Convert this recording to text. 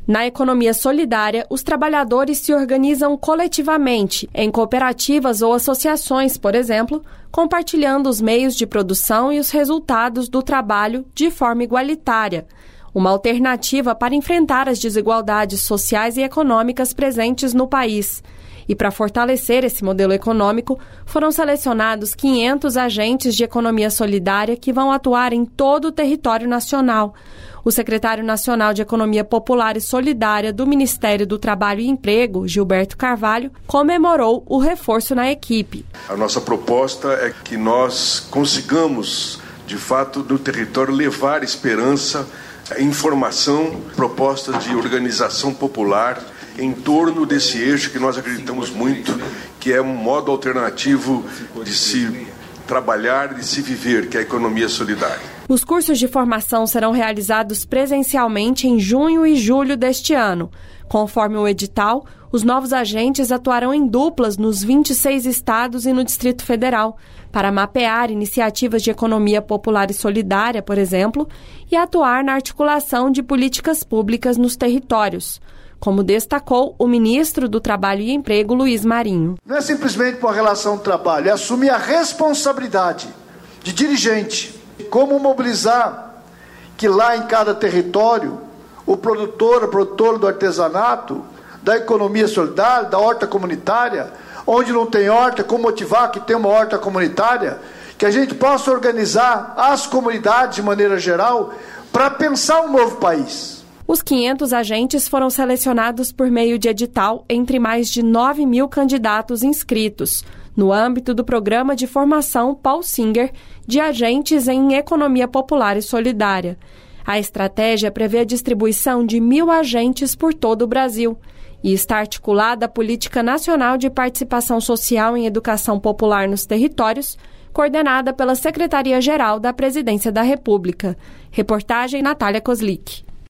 Na economia solidária, os trabalhadores se organizam coletivamente, em cooperativas ou associações, por exemplo, compartilhando os meios de produção e os resultados do trabalho de forma igualitária, uma alternativa para enfrentar as desigualdades sociais e econômicas presentes no país. E para fortalecer esse modelo econômico, foram selecionados 500 agentes de economia solidária que vão atuar em todo o território nacional. O secretário nacional de Economia Popular e Solidária do Ministério do Trabalho e Emprego, Gilberto Carvalho, comemorou o reforço na equipe. A nossa proposta é que nós consigamos, de fato, no território levar esperança, informação, propostas de organização popular em torno desse eixo que nós acreditamos muito, que é um modo alternativo de se trabalhar, de se viver, que é a economia solidária. Os cursos de formação serão realizados presencialmente em junho e julho deste ano. Conforme o edital, os novos agentes atuarão em duplas nos 26 estados e no Distrito Federal, para mapear iniciativas de economia popular e solidária, por exemplo, e atuar na articulação de políticas públicas nos territórios, como destacou o ministro do Trabalho e Emprego, Luiz Marinho. Não é simplesmente uma relação de trabalho, é assumir a responsabilidade de dirigente. Como mobilizar que lá em cada território, o produtor, a produtora do artesanato, da economia solidária, da horta comunitária, onde não tem horta, como motivar que tem uma horta comunitária, que a gente possa organizar as comunidades de maneira geral para pensar um novo país. Os 500 agentes foram selecionados por meio de edital entre mais de 9 mil candidatos inscritos, no âmbito do Programa de Formação Paul Singer de Agentes em Economia Popular e Solidária. A estratégia prevê a distribuição de 1.000 agentes por todo o Brasil e está articulada a Política Nacional de Participação Social em Educação Popular nos Territórios, coordenada pela Secretaria-Geral da Presidência da República. Reportagem Natália Kozlik.